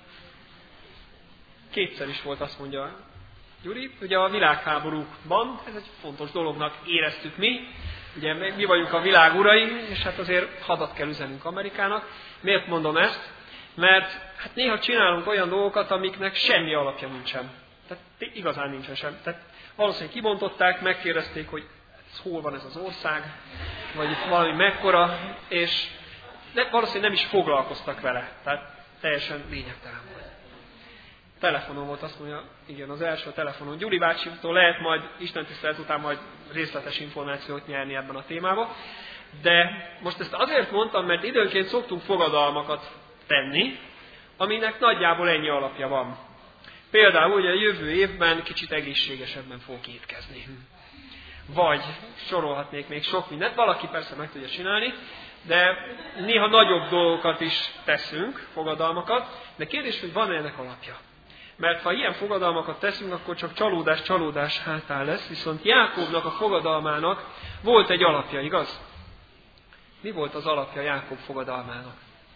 Kétszer is volt, azt mondja Gyuri. Ugye a világháborúkban, ez egy fontos dolognak éreztük mi. Ugye mi vagyunk a világ urai, és hát azért hadat kell üzenünk Amerikának. Miért mondom ezt? Mert hát néha csinálunk olyan dolgokat, amiknek semmi alapja nincsen. Tehát igazán nincsen sem. Tehát valószínűleg kibontották, megkérdezték, hogy hol van ez az ország, vagy itt valami mekkora, és valószínűleg nem is foglalkoztak vele. Tehát teljesen lényegtelen volt. Telefonon volt, azt mondja, igen, az első telefonon. Gyuri bácsitól lehet majd, istentisztelet után majd részletes információt nyerni ebben a témában. De most ezt azért mondtam, mert időnként szoktunk fogadalmakat tenni, aminek nagyjából ennyi alapja van. Például ugye a jövő évben kicsit egészségesebben fogok étkezni. Vagy sorolhatnék még sok mindent, valaki persze meg tudja csinálni, de néha nagyobb dolgokat is teszünk, fogadalmakat, de kérdés, hogy van-e ennek alapja? Mert ha ilyen fogadalmakat teszünk, akkor csak csalódás hátán lesz, viszont Jákobnak a fogadalmának volt egy alapja, igaz? Mi volt az alapja Jákob fogadalmának?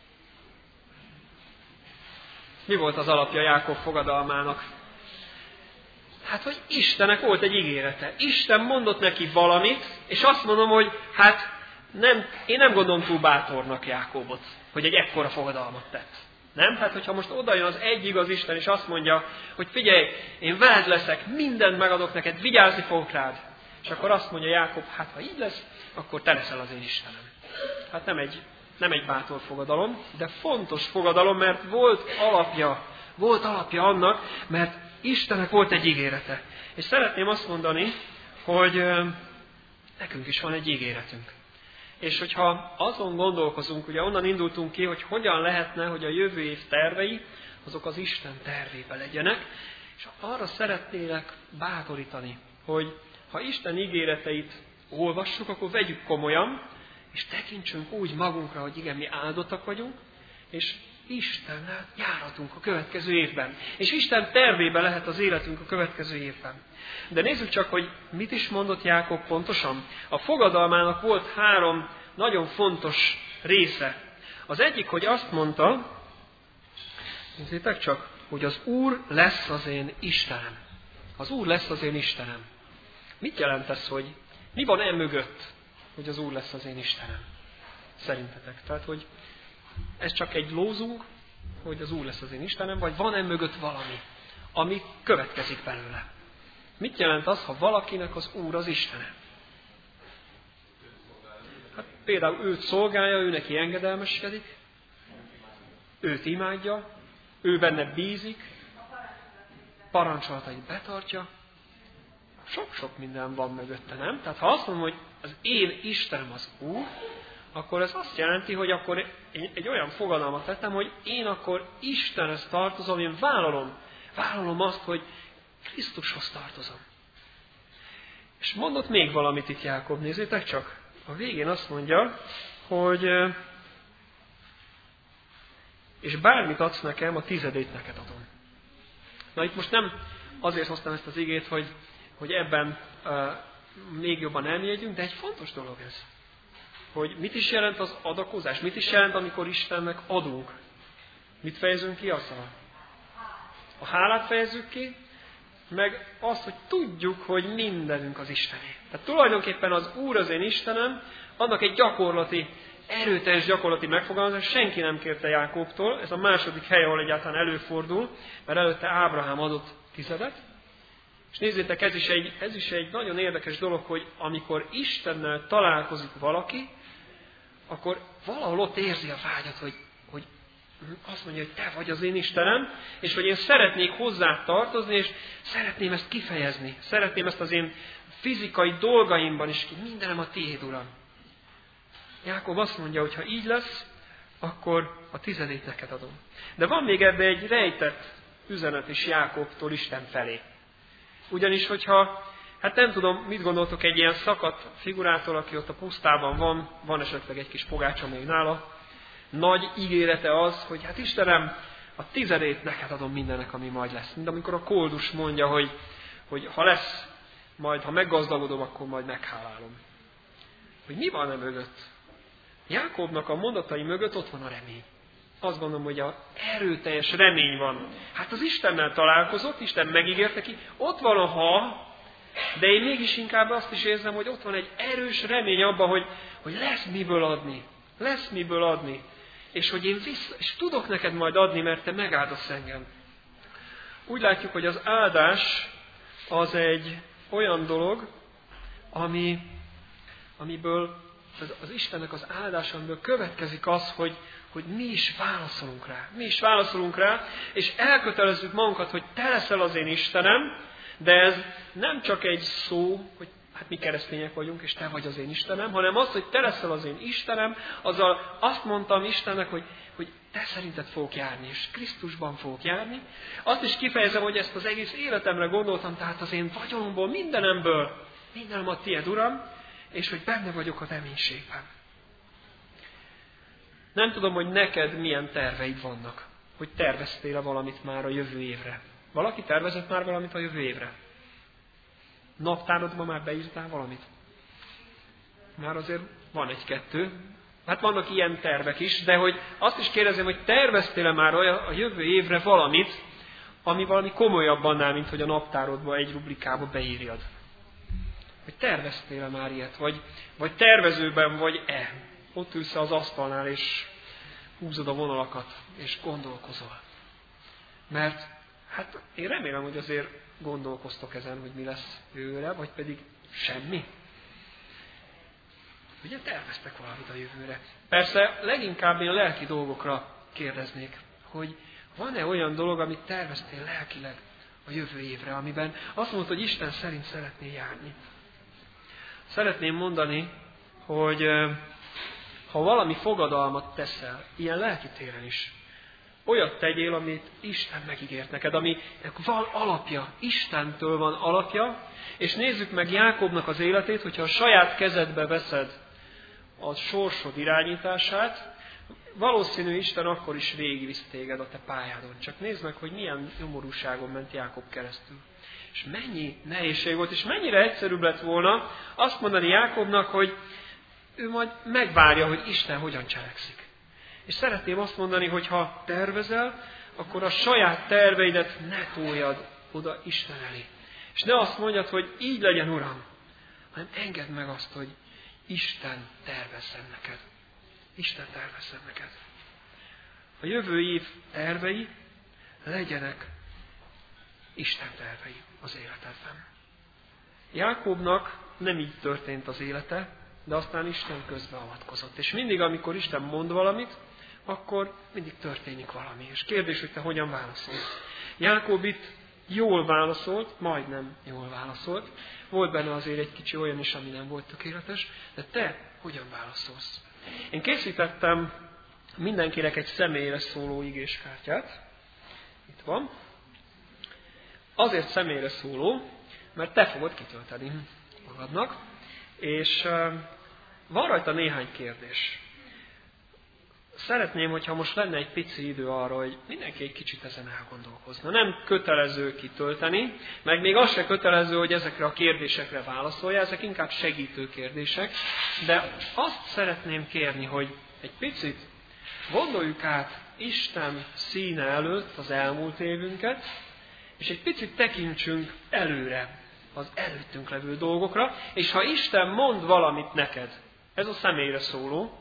Mi volt az alapja Jákob fogadalmának? Hát, hogy Istennek volt egy ígérete. Isten mondott neki valamit, és azt mondom, hogy hát én nem gondolom túl bátornak Jákobot, hogy egy ekkora fogadalmat tett. Nem? Hát, hogyha most odajön az egy igaz Isten, és azt mondja, hogy figyelj, én veled leszek, mindent megadok neked, vigyázni fogok rád. És akkor azt mondja Jákob, hát ha így lesz, akkor te leszel az én Istenem. Hát nem egy bátor fogadalom, de fontos fogadalom, mert volt alapja annak, mert Istennek volt egy ígérete. És szeretném azt mondani, hogy nekünk is van egy ígéretünk. És hogyha azon gondolkozunk, ugye onnan indultunk ki, hogy hogyan lehetne, hogy a jövő év tervei, azok az Isten tervébe legyenek, és arra szeretnélek bátorítani, hogy ha Isten ígéreteit olvassuk, akkor vegyük komolyan, és tekintsünk úgy magunkra, hogy igen, mi áldottak vagyunk, és Istennel járhatunk a következő évben. És Isten tervébe lehet az életünk a következő évben. De nézzük csak, hogy mit is mondott Jákob pontosan. A fogadalmának volt 3 nagyon fontos része. Az egyik, hogy azt mondta, nézzétek csak, hogy az Úr lesz az én Istenem. Az Úr lesz az én Istenem. Mit jelent ez, hogy mi van mögött, hogy az Úr lesz az én Istenem? Szerintetek. Tehát, hogy ez csak egy lózunk, hogy az Úr lesz az én Istenem, vagy van mögött valami, ami következik belőle? Mit jelent az, ha valakinek az Úr az Istene? Hát például őt szolgálja, ő neki engedelmeskedik, őt imádja, ő benne bízik, parancsolatait betartja. Sok-sok minden van mögötte, nem? Tehát ha azt mondom, hogy az én Istenem az Úr, akkor ez azt jelenti, hogy akkor egy olyan fogadalmat tettem, hogy én akkor Istenhez tartozom, én vállalom azt, hogy Krisztushoz tartozom. És mondott még valamit itt Jákob, nézzétek csak. A végén azt mondja, hogy és bármit adsz nekem, a 10-ét neked adom. Na itt most nem azért hoztam ezt az igét, hogy ebben még jobban elmélyedjünk, de egy fontos dolog ez. Hogy mit is jelent az adakozás, mit is jelent, amikor Istennek adunk. Mit fejezünk ki azzal? A hálát fejezzük ki, meg azt, hogy tudjuk, hogy mindenünk az Istené. Tehát tulajdonképpen az Úr az én Istenem, annak egy erőteljes gyakorlati megfogalmazás, senki nem kérte Jákobtól, ez a második hely, ahol egyáltalán előfordul, mert előtte Ábrahám adott 10. És nézzétek, ez is egy nagyon érdekes dolog, hogy amikor Istennel találkozik valaki, akkor valahol ott érzi a vágyat, hogy azt mondja, hogy te vagy az én Istenem, és hogy én szeretnék hozzá tartozni, és szeretném ezt kifejezni. Szeretném ezt az én fizikai dolgaimban is, mindenem a tiéd, Uram. Jákob azt mondja, hogy ha így lesz, akkor a 10 neked adom. De van még ebbe egy rejtett üzenet is Jákobtól Isten felé. Ugyanis, hogyha, hát nem tudom, mit gondoltok egy ilyen szakadt figurától, aki ott a pusztában van esetleg egy kis pogácsa még nála, nagy ígérete az, hogy hát Istenem, a 10 neked adom mindennek, ami majd lesz. Mint amikor a koldus mondja, hogy ha lesz, majd ha meggazdagodom, akkor majd meghálálom. Hogy mi van e mögött? Jákobnak a mondatai mögött ott van a remény. Azt gondolom, hogy a erőteljes remény van. Hát az Istennel találkozott, Isten megígért neki, ott van a ha, de én mégis inkább azt is érzem, hogy ott van egy erős remény abban, hogy lesz miből adni. Lesz miből adni. És hogy én és tudok neked majd adni, mert te megáldasz engem. Úgy látjuk, hogy az áldás az egy olyan dolog, amiből az Istennek az áldása, amiből következik az, hogy mi is válaszolunk rá. Mi is válaszolunk rá, és elkötelezzük magunkat, hogy te leszel az én Istenem, de ez nem csak egy szó, hogy hát mi keresztények vagyunk, és te vagy az én Istenem, hanem az, hogy te leszel az én Istenem, azzal azt mondtam Istennek, hogy te szerinted fogok járni, és Krisztusban fogok járni. Azt is kifejezem, hogy ezt az egész életemre gondoltam, tehát az én vagyonomból, mindenem a tiéd, Uram, és hogy benne vagyok a reménységben. Nem tudom, hogy neked milyen terveid vannak, hogy terveztél-e valamit már a jövő évre. Valaki tervezett már valamit a jövő évre? Naptárodban már beírtál valamit? Már azért van 1-2. Hát vannak ilyen tervek is, de hogy azt is kérdezem, hogy terveztél-e már a jövő évre valamit, ami valami komolyabb annál, mint hogy a naptárodba egy rubrikába beírjad. Hogy terveztél-e már ilyet, vagy tervezőben vagy-e. Ott ülsz az asztalnál, és húzod a vonalakat, és gondolkozol. Mert hát én remélem, hogy azért gondolkoztok ezen, hogy mi lesz jövőre, vagy pedig semmi. Ugye terveztek valamit a jövőre. Persze leginkább én lelki dolgokra kérdeznék, hogy van-e olyan dolog, amit terveztél lelkileg a jövő évre, amiben azt mondod, hogy Isten szerint szeretnél járni. Szeretném mondani, hogy ha valami fogadalmat teszel, ilyen lelki téren is, olyat tegyél, amit Isten megígért neked, aminek van alapja, Istentől van alapja, és nézzük meg Jákobnak az életét, hogyha a saját kezedbe veszed a sorsod irányítását, valószínű Isten akkor is végigvisz téged a te pályádon. Csak nézd meg, hogy milyen nyomorúságon ment Jákob keresztül. És mennyi nehézség volt, és mennyire egyszerűbb lett volna azt mondani Jákobnak, hogy ő majd megvárja, hogy Isten hogyan cselekszik. És szeretném azt mondani, hogy ha tervezel, akkor a saját terveidet ne toljad oda Isten elé. És ne azt mondjad, hogy így legyen, Uram, hanem engedd meg azt, hogy Isten tervezzen neked. Isten tervezzen neked. A jövő év tervei legyenek Isten tervei az életedben. Jákobnak nem így történt az élete, de aztán Isten közbeavatkozott. És mindig, amikor Isten mond valamit, akkor mindig történik valami. És kérdés, hogy te hogyan válaszolsz. Jákob itt jól válaszolt, majdnem jól válaszolt. Volt benne azért egy kicsi olyan is, ami nem volt tökéletes, de te hogyan válaszolsz? Én készítettem mindenkinek egy személyre szóló igéskártyát. Itt van. Azért személyre szóló, mert te fogod kitölteni magadnak. És van rajta néhány kérdés. Szeretném, hogyha most lenne egy pici idő arra, hogy mindenki egy kicsit ezen elgondolkozna. Nem kötelező kitölteni, meg még az se kötelező, hogy ezekre a kérdésekre válaszolja, ezek inkább segítő kérdések, de azt szeretném kérni, hogy egy picit gondoljuk át Isten színe előtt az elmúlt évünket, és egy picit tekintsünk előre az előttünk levő dolgokra, és ha Isten mond valamit neked, ez a személyre szóló,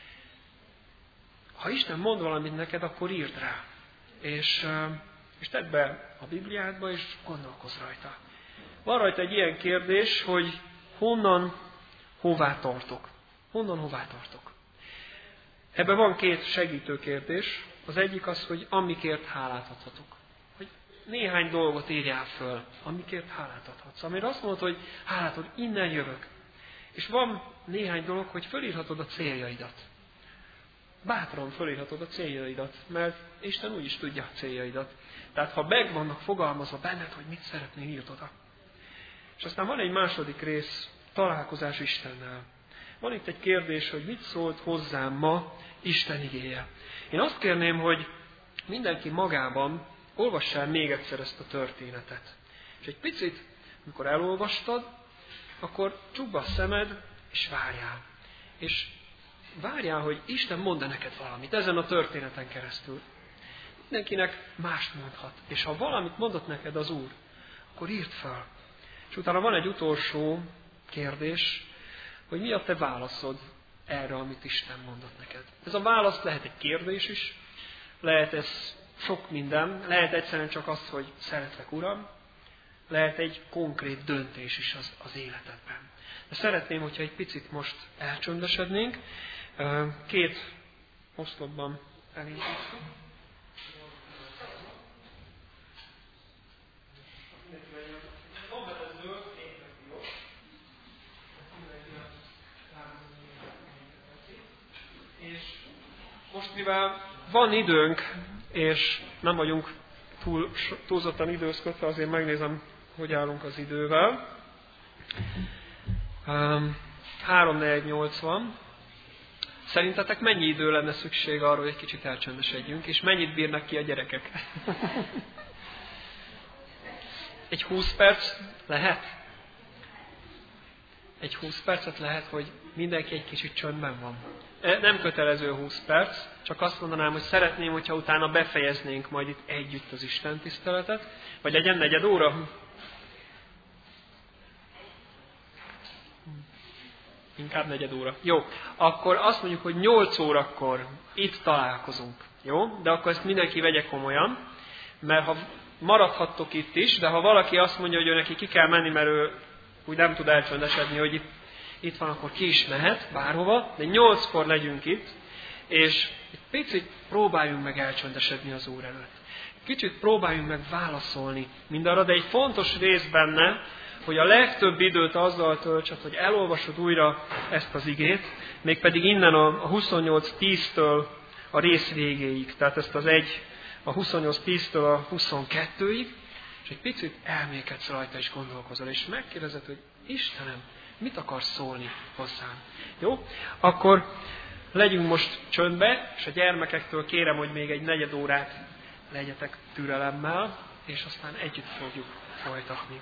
ha Isten mond valamit neked, akkor írd rá. És tedd be a Bibliádba, és gondolkozz rajta. Van rajta egy ilyen kérdés, hogy honnan, hová tartok. Honnan, hová tartok. Ebben van 2 segítő kérdés. Az egyik az, hogy amikért hálát adhatok. Hogy néhány dolgot írjál föl, amikért hálát adhatsz. Amire azt mondod, hogy hálát ad, innen jövök. És van néhány dolog, hogy fölírhatod a céljaidat. Bátran fölírhatod a céljaidat, mert Isten úgyis tudja a céljaidat. Tehát ha meg vannak fogalmazva benned, hogy mit szeretnél, írd oda. És aztán van egy második rész, találkozás Istennel. Van itt egy kérdés, hogy mit szólt hozzám ma Isten igéje. Én azt kérném, hogy mindenki magában olvass el még egyszer ezt a történetet. És egy picit, amikor elolvastad, akkor csukd be a szemed, és várjál. És várjál, hogy Isten mond neked valamit ezen a történeten keresztül. Mindenkinek mást mondhat. És ha valamit mondott neked az Úr, akkor írd fel. És utána van egy utolsó kérdés, hogy mi a te válaszod erre, amit Isten mondott neked. Ez a válasz lehet egy kérdés is, lehet ez sok minden, lehet egyszerűen csak az, hogy szeretlek Uram, lehet egy konkrét döntés is az életedben. De szeretném, hogyha egy picit most elcsöndesednénk. 2 oszlopban elindítjuk. És most mivel van időnk, és nem vagyunk túlzottan időzködve, azért megnézem, hogy állunk az idővel. 3:4:80. Szerintetek mennyi idő lenne szükség arra, hogy egy kicsit elcsöndesedjünk, és mennyit bírnak ki a gyerekek? Egy 20 perc lehet? Egy 20 percet lehet, hogy mindenki egy kicsit csöndben van. Nem kötelező 20 perc, csak azt mondanám, hogy szeretném, hogyha utána befejeznénk majd itt együtt az Isten tiszteletet, vagy legyen 4 óra. Inkább 4 óra. Jó, akkor azt mondjuk, hogy 8 órakor itt találkozunk. Jó, de akkor ezt mindenki vegye komolyan, mert ha maradhattok itt is, de ha valaki azt mondja, hogy ő neki ki kell menni, mert ő úgy nem tud elcsöndesedni, hogy itt van, akkor ki is mehet bárhova, de 8-kor legyünk itt, és egy picit próbáljunk meg elcsöndesedni az Úr előtt. Kicsit próbáljunk meg válaszolni mindarra, de egy fontos rész benne, hogy a legtöbb időt azzal töltsed, hogy elolvasod újra ezt az igét, mégpedig innen a 28:10-től a rész végéig, tehát ezt az a 28:10-től a 22-ig, és egy picit elmékedsz rajta és gondolkozol, és megkérdezed, hogy Istenem, mit akarsz szólni hozzám? Jó? Akkor legyünk most csöndbe, és a gyermekektől kérem, hogy még egy 4 órát legyetek türelemmel, és aztán együtt fogjuk folytatni.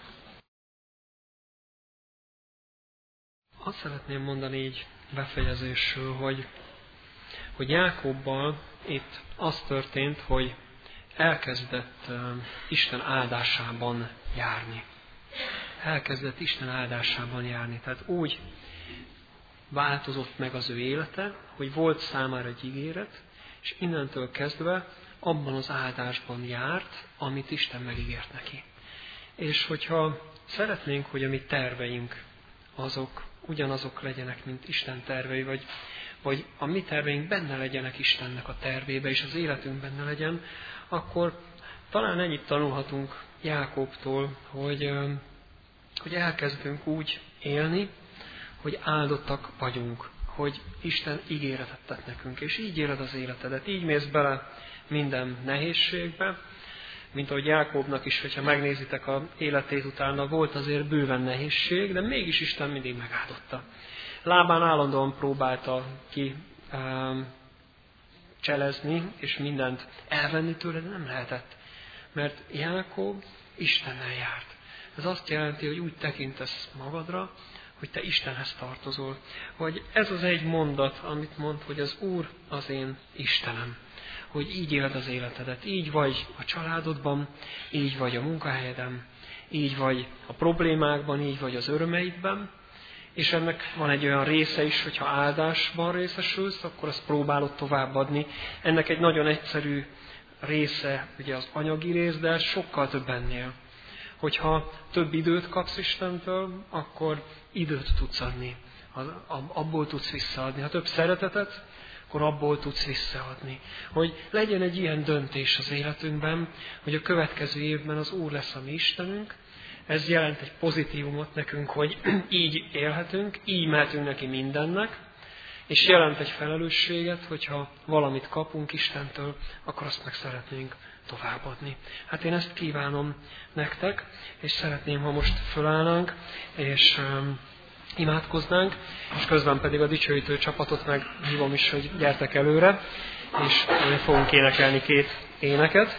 Azt szeretném mondani így befejezésül, hogy Jákobbal itt az történt, hogy elkezdett Isten áldásában járni. Elkezdett Isten áldásában járni. Tehát úgy változott meg az ő élete, hogy volt számára egy ígéret, és innentől kezdve abban az áldásban járt, amit Isten megígért neki. És hogyha szeretnénk, hogy a mi terveink azok ugyanazok legyenek, mint Isten tervei, vagy a mi terveink benne legyenek Istennek a tervébe, és az életünk benne legyen, akkor talán ennyit tanulhatunk Jákobtól, hogy elkezdünk úgy élni, hogy áldottak vagyunk, hogy Isten ígéretet tett nekünk, és így éled az életedet, így mész bele minden nehézségbe, mint ahogy Jákobnak is, hogyha megnézitek az életét utána, volt azért bőven nehézség, de mégis Isten mindig megáldotta. Lábán állandóan próbálta ki cselezni, és mindent elvenni tőle, de nem lehetett. Mert Jákob Istennel járt. Ez azt jelenti, hogy úgy tekintesz magadra, hogy te Istenhez tartozol. Hogy ez az egy mondat, amit mond, hogy az Úr az én Istenem. Hogy így éled az életedet. Így vagy a családodban, így vagy a munkahelyeden, így vagy a problémákban, így vagy az örömeidben. És ennek van egy olyan része is, hogyha áldásban részesülsz, akkor azt próbálod továbbadni. Ennek egy nagyon egyszerű része, ugye az anyagi rész, de sokkal több ennél. Hogyha több időt kapsz Istentől, akkor időt tudsz adni. Abból tudsz visszaadni. Ha több szeretetet, akkor abból tudsz visszaadni. Hogy legyen egy ilyen döntés az életünkben, hogy a következő évben az Úr lesz a mi Istenünk, Ez jelent egy pozitívumot nekünk, hogy így élhetünk, így mehetünk neki mindennek, és jelent egy felelősséget, hogyha valamit kapunk Istentől, akkor azt meg szeretnénk továbbadni. Hát én ezt kívánom nektek, és szeretném, ha most fölállnánk, és imádkoznánk, és közben pedig a dicsőítő csapatot meghívom is, hogy gyertek előre, és fogunk énekelni 2 éneket.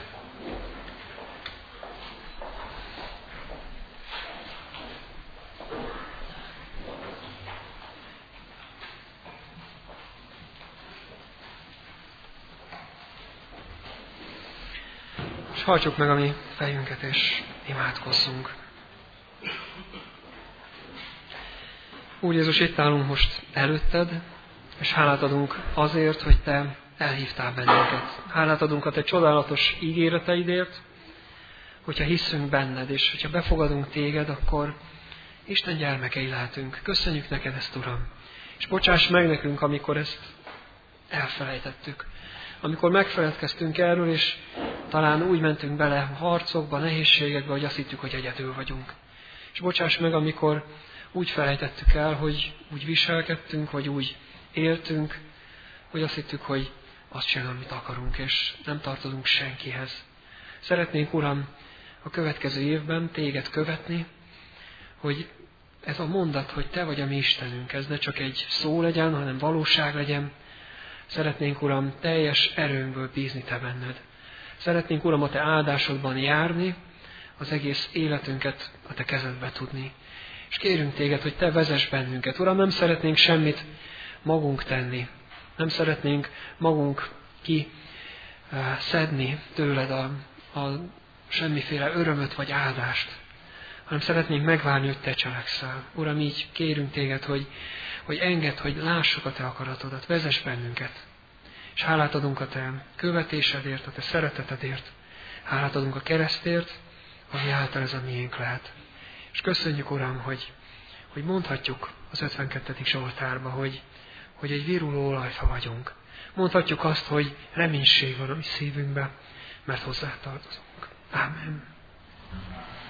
És hajtsuk meg a mi fejünket, és imádkozzunk. Úr Jézus, itt állunk most előtted, és hálát adunk azért, hogy Te elhívtál bennünket. Hálát adunk a Te csodálatos ígéreteidért, hogyha hiszünk benned, és hogyha befogadunk Téged, akkor Isten gyermekei lehetünk. Köszönjük neked ezt, Uram. És bocsáss meg nekünk, amikor ezt elfelejtettük. Amikor megfeledkeztünk erről, és talán úgy mentünk bele harcokba, nehézségekbe, hogy azt hittük, hogy egyedül vagyunk. És bocsáss meg, amikor úgy felejtettük el, hogy úgy viselkedtünk, vagy úgy éltünk, hogy azt hittük, hogy azt csinálom, amit akarunk, és nem tartozunk senkihez. Szeretnénk, Uram, a következő évben Téged követni, hogy ez a mondat, hogy Te vagy a mi Istenünk, ez ne csak egy szó legyen, hanem valóság legyen. Szeretnénk, Uram, teljes erőnkből bízni Te benned. Szeretnénk, Uram, a Te áldásodban járni, az egész életünket a Te kezedbe tudni. És kérünk Téged, hogy Te vezess bennünket. Uram, nem szeretnénk semmit magunk tenni. Nem szeretnénk magunk szedni tőled a semmiféle örömöt vagy áldást, hanem szeretnénk megvárni, hogy Te cselekszel. Uram, így kérünk Téged, hogy engedd, hogy lássuk a Te akaratodat, vezess bennünket. És hálát adunk a Te követésedért, a Te szeretetedért. Hálát adunk a keresztért, ami által ez a miénk lehet. És köszönjük, Uram, hogy mondhatjuk az 52. Zsoltárba, hogy egy viruló olajfa vagyunk. Mondhatjuk azt, hogy reménység van a mi szívünkben, mert hozzá tartozunk. Ámen.